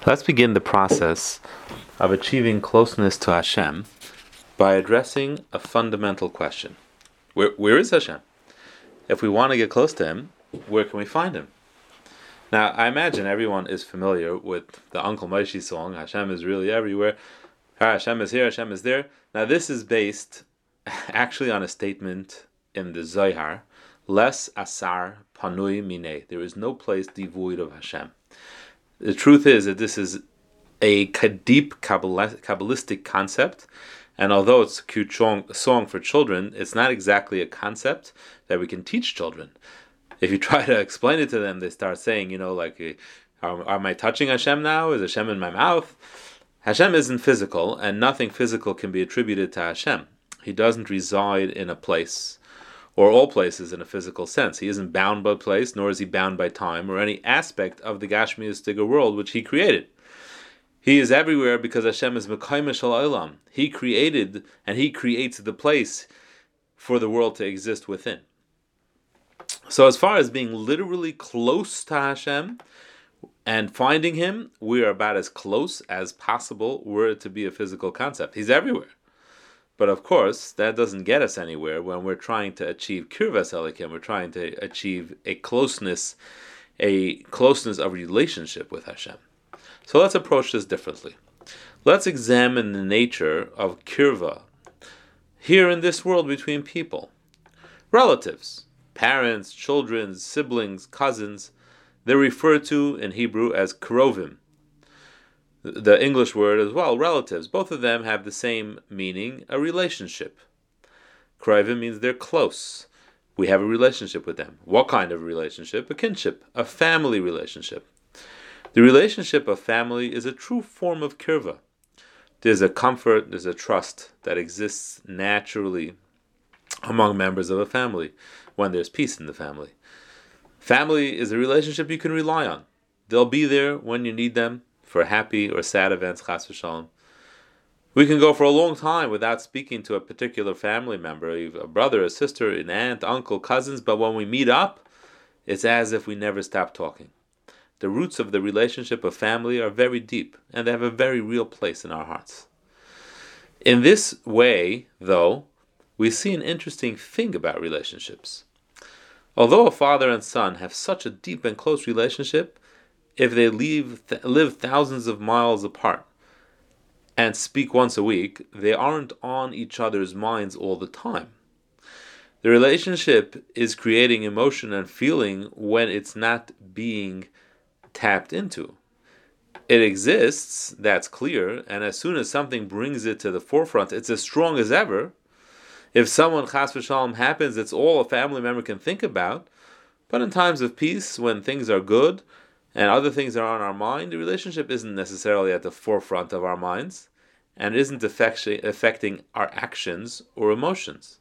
Let's begin the process of achieving closeness to Hashem by addressing a fundamental question. Where is Hashem? If we want to get close to Him, where can we find Him? Now, I imagine everyone is familiar with the Uncle Moshe song, Hashem is really everywhere. Hashem is here, Hashem is there. Now, this is based actually on a statement in the Zohar, Les asar panui minei. There is no place devoid of Hashem. The truth is that this is a deep Kabbalistic concept, and although it's a cute song for children, it's not exactly a concept that we can teach children. If you try to explain it to them, they start saying, am I touching Hashem now? Is Hashem in my mouth? Hashem isn't physical, and nothing physical can be attributed to Hashem. He doesn't reside in a place, or all places in a physical sense. He isn't bound by place, nor is he bound by time, or any aspect of the Gashmiistic world which he created. He is everywhere because Hashem is Mekayim Shel Olam. He created, and he creates the place for the world to exist within. So as far as being literally close to Hashem and finding Him, we are about as close as possible were it to be a physical concept. He's everywhere. But of course, that doesn't get us anywhere when we're trying to achieve Kirvas Elikim. We're trying to achieve a closeness of relationship with Hashem. So let's approach this differently. Let's examine the nature of Kirva here in this world between people. Relatives, parents, children, siblings, cousins, they're referred to in Hebrew as Krovim. The English word as well, relatives. Both of them have the same meaning, a relationship. Krovim means they're close. We have a relationship with them. What kind of relationship? A kinship, a family relationship. The relationship of family is a true form of kirva. There's a comfort, there's a trust that exists naturally among members of a family when there's peace in the family. Family is a relationship you can rely on. They'll be there when you need them for happy or sad events, chas v'shalom. We can go for a long time without speaking to a particular family member, a brother, a sister, an aunt, uncle, cousins, but when we meet up, it's as if we never stop talking. The roots of the relationship of family are very deep, and they have a very real place in our hearts. In this way, though, we see an interesting thing about relationships. Although a father and son have such a deep and close relationship, if they live thousands of miles apart and speak once a week, they aren't on each other's minds all the time. The relationship is creating emotion and feeling when it's not being tapped into. It exists, that's clear, and as soon as something brings it to the forefront, it's as strong as ever. If someone chas v'shalom happens, it's all a family member can think about. But in times of peace, when things are good, and other things are on our mind, the relationship isn't necessarily at the forefront of our minds, and isn't affecting our actions or emotions.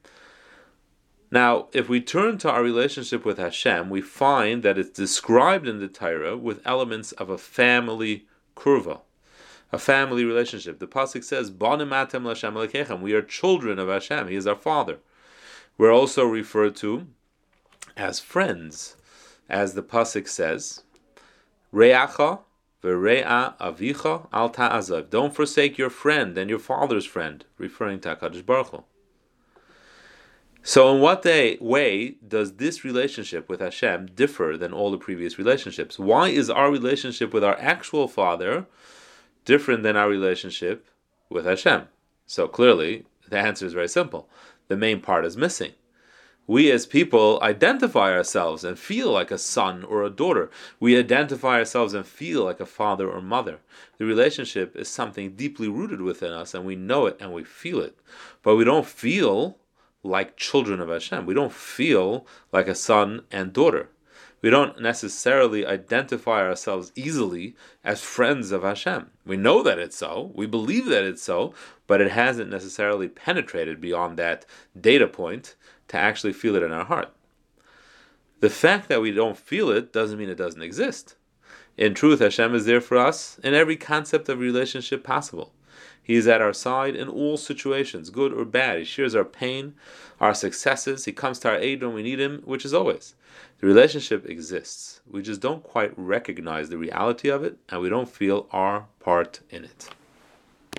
Now, if we turn to our relationship with Hashem, we find that it's described in the Torah with elements of a family kurva, a family relationship. The pasuk says, "Banim atem l'Hashem Elokechem." We are children of Hashem. He is our Father. We're also referred to as friends, as the pasuk says, Re'acha v're'a avicha al ta'azav. Don't forsake your friend and your father's friend, referring to HaKadosh Baruch Hu. So in what way does this relationship with Hashem differ than all the previous relationships? Why is our relationship with our actual Father different than our relationship with Hashem? So clearly, the answer is very simple. The main part is missing. We as people identify ourselves and feel like a son or a daughter. We identify ourselves and feel like a father or mother. The relationship is something deeply rooted within us, and we know it and we feel it. But we don't feel like children of Hashem. We don't feel like a son and daughter. We don't necessarily identify ourselves easily as friends of Hashem. We know that it's so, we believe that it's so, but it hasn't necessarily penetrated beyond that data point to actually feel it in our heart. The fact that we don't feel it doesn't mean it doesn't exist. In truth, Hashem is there for us in every concept of relationship possible. He is at our side in all situations, good or bad. He shares our pain, our successes. He comes to our aid when we need him, which is always. The relationship exists. We just don't quite recognize the reality of it, and we don't feel our part in it.